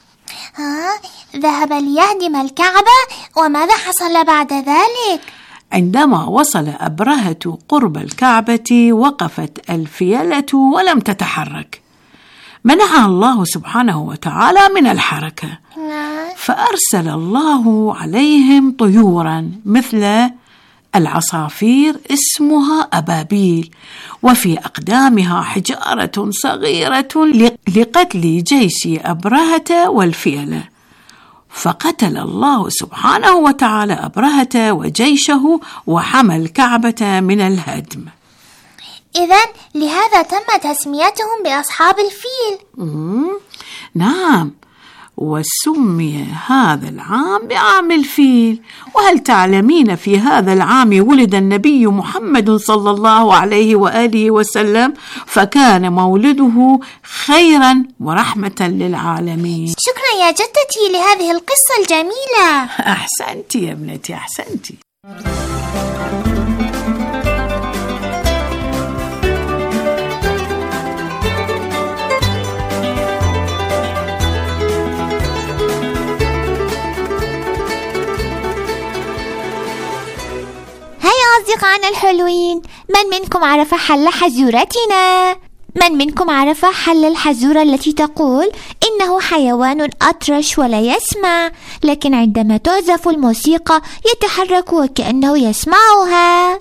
ها؟ ذهب ليهدم الكعبة، وماذا حصل بعد ذلك؟ عندما وصل أبرهة قرب الكعبة، وقفت الفيلة ولم تتحرك. منعها الله سبحانه وتعالى من الحركة، فأرسل الله عليهم طيورا مثل العصافير اسمها أبابيل، وفي أقدامها حجارة صغيرة لقتل جيش أبرهة والفيلة. فقتل الله سبحانه وتعالى أبرهة وجيشه، وحمى الكعبة من الهدم. إذن لهذا تم تسميتهم بأصحاب الفيل. نعم، وسمي هذا العام بعام الفيل. وهل تعلمين في هذا العام ولد النبي محمد صلى الله عليه وآله وسلم، فكان مولده خيرا ورحمة للعالمين. شكرا يا جدتي لهذه القصة الجميلة. أحسنتي يا ابنتي، أحسنتي. أصدقائنا الحلوين، من منكم عرف حل حزورتنا؟ من منكم عرف حل الحزورة التي تقول إنه حيوان أطرش ولا يسمع، لكن عندما تعزف الموسيقى يتحرك وكأنه يسمعها؟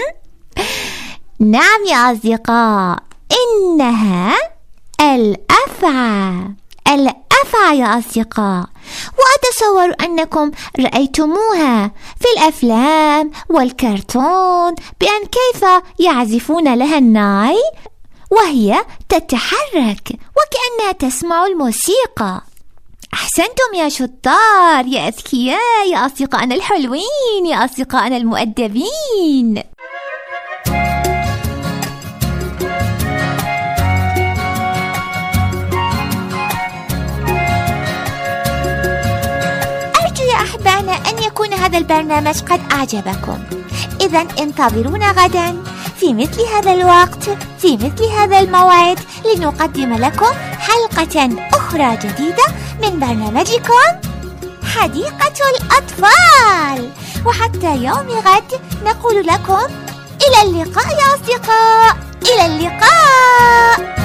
نعم يا أصدقاء، إنها الأفعى. الأفعى يا أصدقاء، وأتصور أنكم رأيتموها في الأفلام والكرتون، بأن كيف يعزفون لها الناي وهي تتحرك وكأنها تسمع الموسيقى. أحسنتم يا شطار، يا أذكياء، يا أصدقائنا الحلوين، يا أصدقائنا المؤدبين. أحبائنا أن يكون هذا البرنامج قد أعجبكم. إذن انتظرونا غدا في مثل هذا الوقت، في مثل هذا الموعد، لنقدم لكم حلقة حلقة أخرى جديدة من برنامجكم حديقة الأطفال. وحتى يوم غد نقول لكم إلى اللقاء يا أصدقاء، إلى اللقاء.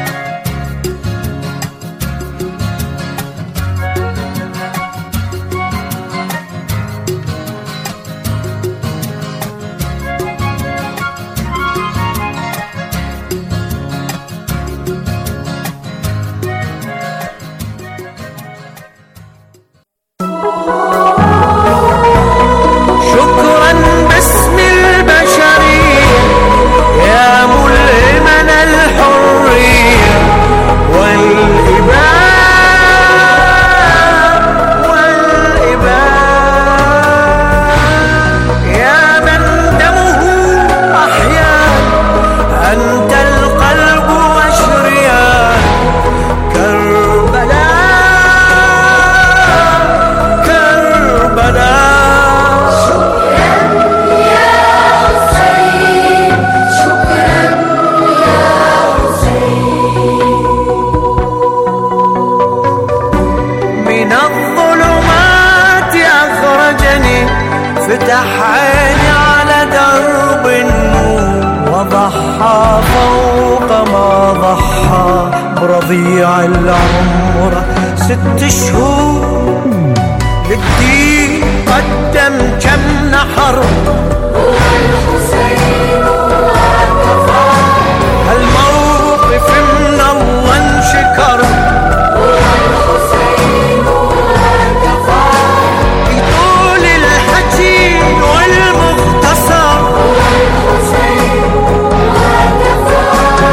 فتح عيني على درب النور وضحى فوق ما ضحى برضيع العمر ست شهور للدين قدم كم نحر هو الحسين وكفى هالموقف من الله انشكر هو الحسين وكفى يطول الحكي والمختصر هو الحسين وكفى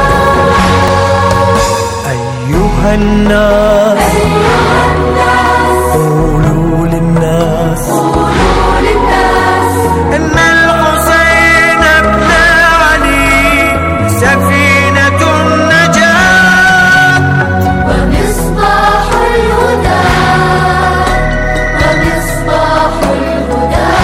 أيها الناس قولوا للناس إن الحسين ابن علي سفينة النجاة ومصباح الهدى ومصباح الهدى.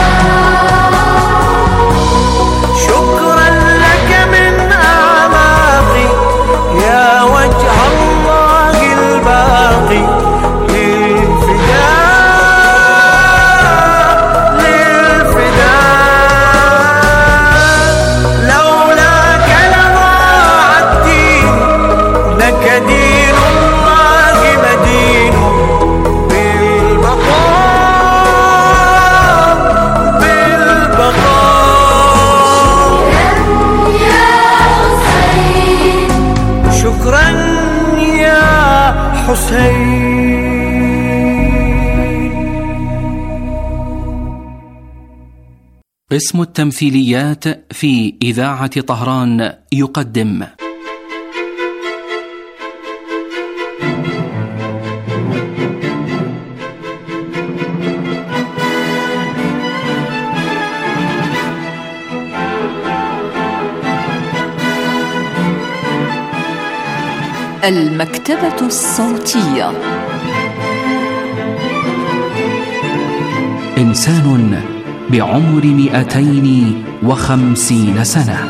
شكرا لك من أعماقي يا وجه الله الباقي قسم التمثيليات في إذاعة طهران يقدم المكتبة الصوتية. إنسان بعمر مئتين وخمسين سنة.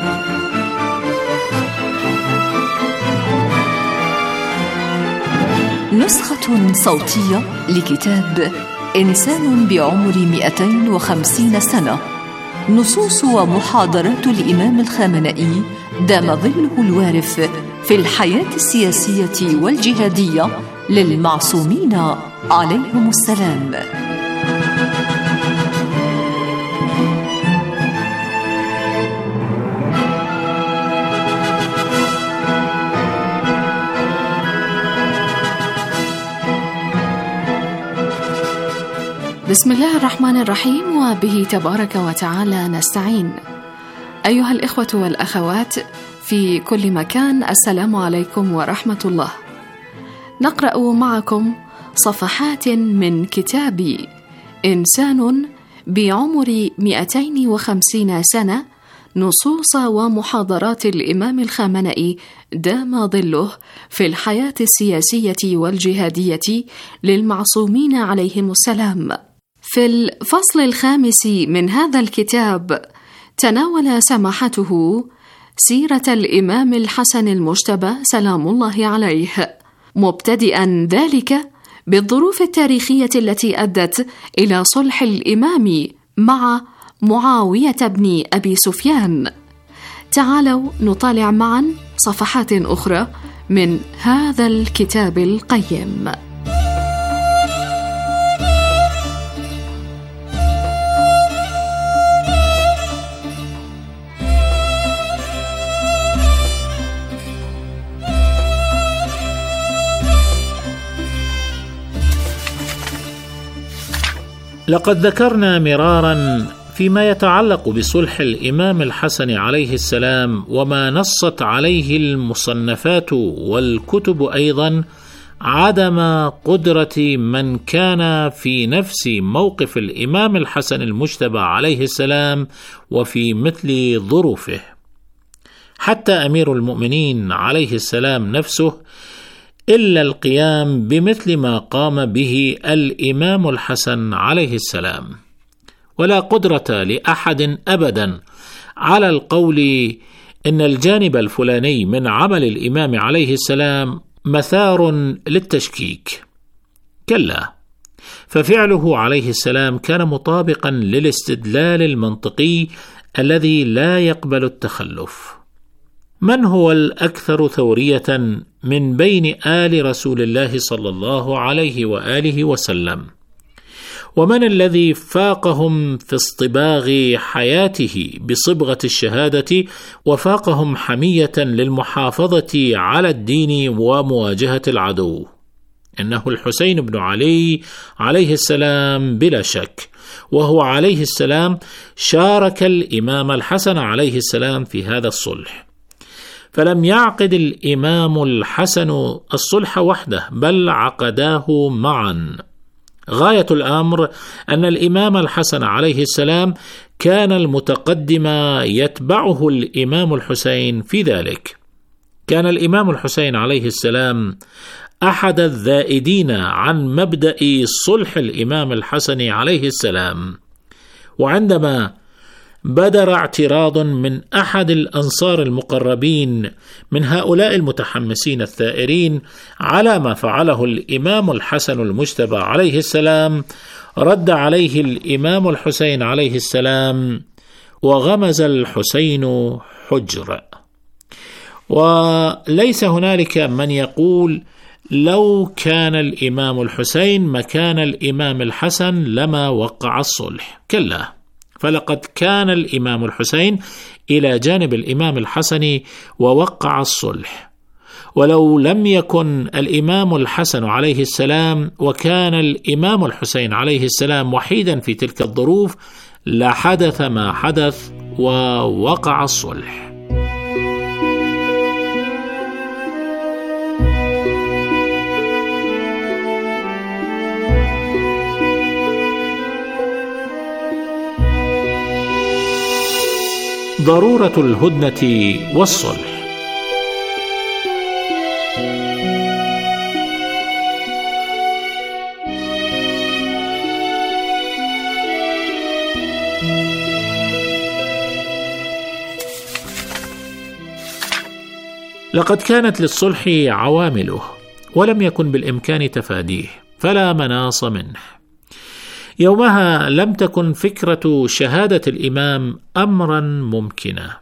نسخة صوتية لكتاب إنسان بعمر مئتين وخمسين سنة، نصوص ومحاضرات الإمام الخامنئي دام ظله الوارف في الحياة السياسية والجهادية للمعصومين عليهم السلام. بسم الله الرحمن الرحيم، وبه تبارك وتعالى نستعين. أيها الإخوة والأخوات في كل مكان، السلام عليكم ورحمة الله. نقرأ معكم صفحات من كتاب إنسان بعمر مئتين وخمسين سنة، نصوص ومحاضرات الإمام الخامنئي دام ظله في الحياة السياسية والجهادية للمعصومين عليهم السلام. في الفصل الخامس من هذا الكتاب تناول سماحته سيرة الإمام الحسن المجتبى سلام الله عليه، مبتدئا ذلك بالظروف التاريخية التي أدت إلى صلح الإمام مع معاوية بن أبي سفيان. تعالوا نطالع معا صفحات أخرى من هذا الكتاب القيم. لقد ذكرنا مرارا فيما يتعلق بصلح الإمام الحسن عليه السلام وما نصت عليه المصنفات والكتب أيضا عدم قدرة من كان في نفس موقف الإمام الحسن المجتبى عليه السلام وفي مثل ظروفه. حتى أمير المؤمنين عليه السلام نفسه إلا القيام بمثل ما قام به الإمام الحسن عليه السلام، ولا قدرة لأحد أبدا على القول إن الجانب الفلاني من عمل الإمام عليه السلام مثار للتشكيك. كلا، ففعله عليه السلام كان مطابقا للاستدلال المنطقي الذي لا يقبل التخلف. من هو الأكثر ثورية من بين آل رسول الله صلى الله عليه وآله وسلم؟ ومن الذي فاقهم في اصطباغ حياته بصبغة الشهادة وفاقهم حمية للمحافظة على الدين ومواجهة العدو؟ إنه الحسين بن علي عليه السلام بلا شك، وهو عليه السلام شارك الإمام الحسن عليه السلام في هذا الصلح. فلم يعقد الإمام الحسن الصلح وحده، بل عقداه معا. غاية الأمر أن الإمام الحسن عليه السلام كان المتقدم يتبعه الإمام الحسين في ذلك. كان الإمام الحسين عليه السلام أحد الذائدين عن مبدأ صلح الإمام الحسن عليه السلام، وعندما بدر اعتراض من أحد الأنصار المقربين من هؤلاء المتحمسين الثائرين على ما فعله الإمام الحسن المجتبى عليه السلام، رد عليه الإمام الحسين عليه السلام: وغمز الحسين حجر. وليس هنالك من يقول لو كان الإمام الحسين مكان الإمام الحسن لما وقع الصلح. كلا، فلقد كان الإمام الحسين إلى جانب الإمام الحسن ووقع الصلح. ولو لم يكن الإمام الحسن عليه السلام وكان الإمام الحسين عليه السلام وحيدا في تلك الظروف لحدث ما حدث ووقع الصلح. ضرورة الهدنة والصلح. لقد كانت للصلح عوامله ولم يكن بالإمكان تفاديه، فلا مناص منه. يومها لم تكن فكرة شهادة الإمام أمرا ممكنا.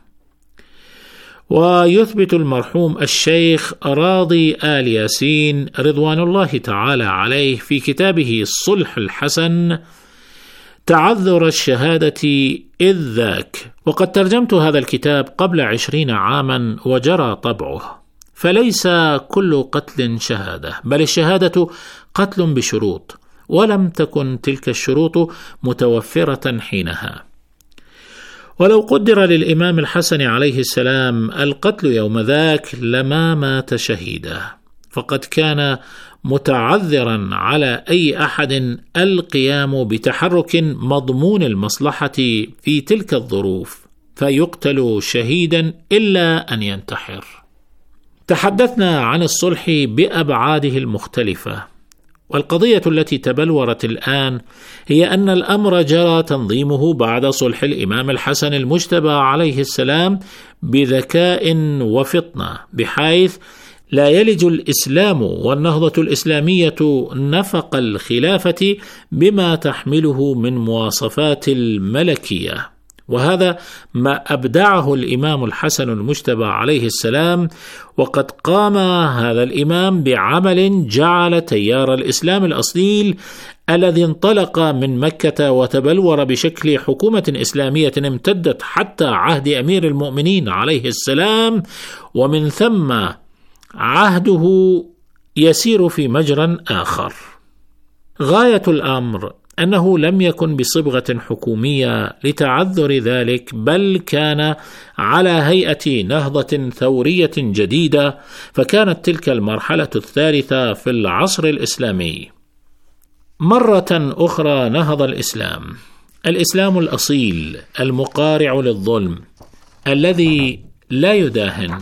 ويثبت المرحوم الشيخ راضي آل ياسين رضوان الله تعالى عليه في كتابه الصلح الحسن تعذر الشهادة إذ ذاك، وقد ترجمت هذا الكتاب قبل عشرين عاما وجرى طبعه. فليس كل قتل شهادة، بل الشهادة قتل بشروط، ولم تكن تلك الشروط متوفرة حينها. ولو قدر للإمام الحسن عليه السلام القتل يوم ذاك لما مات شهيدا، فقد كان متعذرا على أي أحد القيام بتحرك مضمون المصلحة في تلك الظروف فيقتل شهيدا إلا أن ينتحر. تحدثنا عن الصلح بأبعاده المختلفة، والقضية التي تبلورت الآن هي أن الأمر جرى تنظيمه بعد صلح الإمام الحسن المجتبى عليه السلام بذكاء وفطنة، بحيث لا يلج الإسلام والنهضة الإسلامية نفق الخلافة بما تحمله من مواصفات الملكية، وهذا ما أبدعه الإمام الحسن المجتبى عليه السلام. وقد قام هذا الإمام بعمل جعل تيار الإسلام الأصيل الذي انطلق من مكة وتبلور بشكل حكومة إسلامية امتدت حتى عهد أمير المؤمنين عليه السلام، ومن ثم عهده يسير في مجرى آخر. غاية الأمر أنه لم يكن بصبغة حكومية لتعذر ذلك، بل كان على هيئة نهضة ثورية جديدة، فكانت تلك المرحلة الثالثة في العصر الإسلامي. مرة أخرى نهض الإسلام، الإسلام الأصيل المقارع للظلم الذي لا يداهن،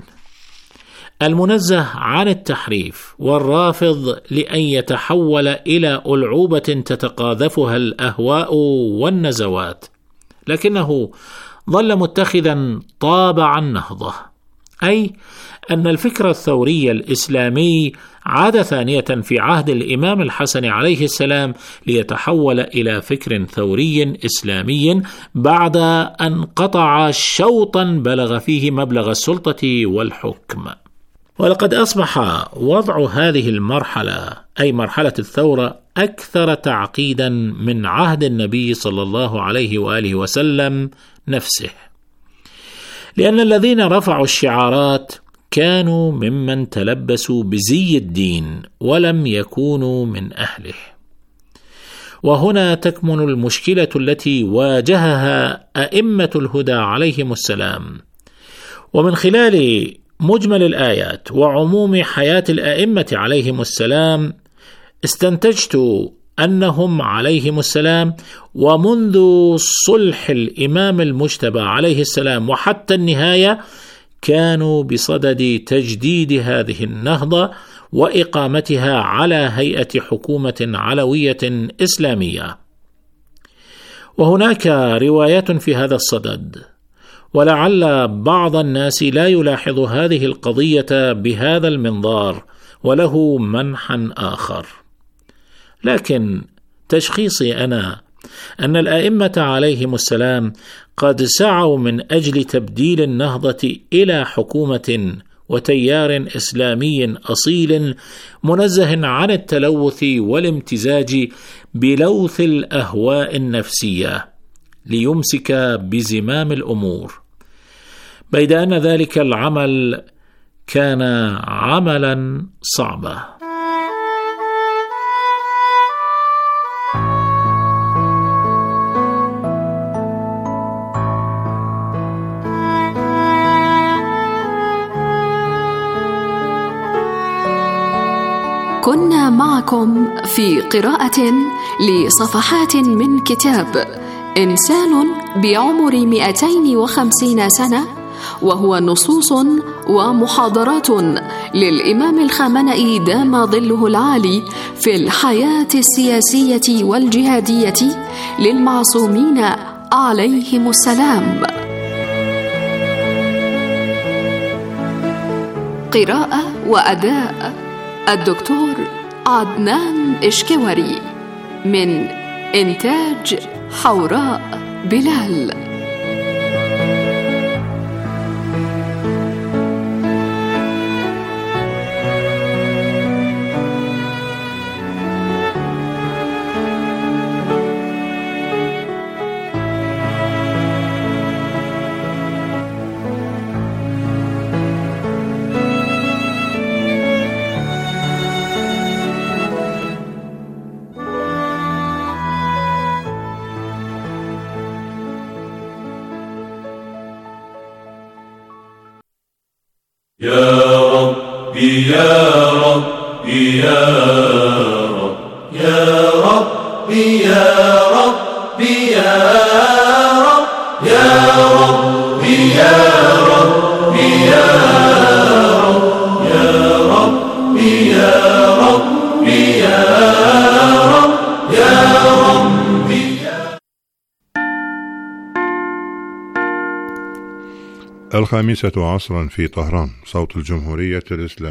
المنزه عن التحريف والرافض لأن يتحول إلى ألعوبة تتقاذفها الأهواء والنزوات، لكنه ظل متخذا طابع النهضة، أي أن الفكر الثوري الإسلامي عاد ثانية في عهد الإمام الحسن عليه السلام ليتحول إلى فكر ثوري إسلامي بعد أن قطع شوطا بلغ فيه مبلغ السلطة والحكم. ولقد أصبح وضع هذه المرحلة أي مرحلة الثورة أكثر تعقيدا من عهد النبي صلى الله عليه وآله وسلم نفسه، لأن الذين رفعوا الشعارات كانوا ممن تلبسوا بزي الدين ولم يكونوا من أهله. وهنا تكمن المشكلة التي واجهها أئمة الهدى عليهم السلام. ومن خلال مجمل الآيات وعموم حياة الأئمة عليهم السلام استنتجت أنهم عليهم السلام ومنذ صلح الإمام المجتبى عليه السلام وحتى النهاية كانوا بصدد تجديد هذه النهضة وإقامتها على هيئة حكومة علوية إسلامية. وهناك روايات في هذا الصدد، ولعل بعض الناس لا يلاحظ هذه القضية بهذا المنظار وله منحى آخر، لكن تشخيصي أنا أن الأئمة عليهم السلام قد سعوا من أجل تبديل النهضة إلى حكومة وتيار إسلامي أصيل منزه عن التلوث والامتزاج بلوث الأهواء النفسية ليمسك بزمام الأمور، بيد أن ذلك العمل كان عملا صعبا. كنا معكم في قراءة لصفحات من كتاب إنسان بعمر مئتين وخمسين سنة، وهو نصوص ومحاضرات للإمام الخامنئي دام ظله العالي في الحياة السياسية والجهادية للمعصومين عليهم السلام. قراءة وأداء الدكتور عدنان إشكوري، من إنتاج حوراء بلال. يا ربي يا ربي يا رب يا ربي يا ربي يا رب يا ربي يا ربي يا رب يا ربي يا ربي يا رب يا ربي. الخامسة عصرا في طهران، صوت الجمهورية الإسلامية.